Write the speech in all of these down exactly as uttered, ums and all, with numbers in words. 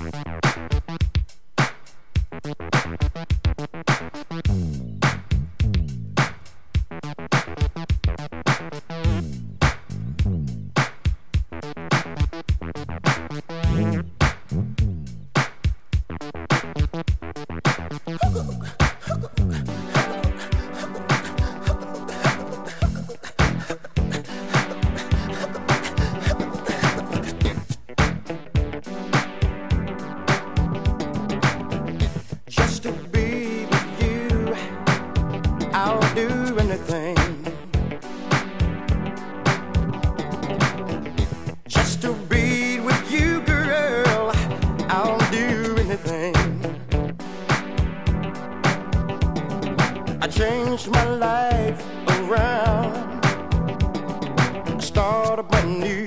I changed my life around, start brand new,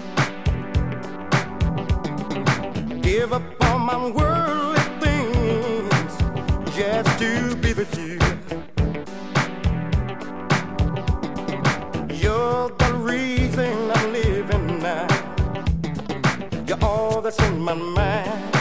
give up all my worldly things just to be with you. You're the reason I'm living now, you're all that's in my mind.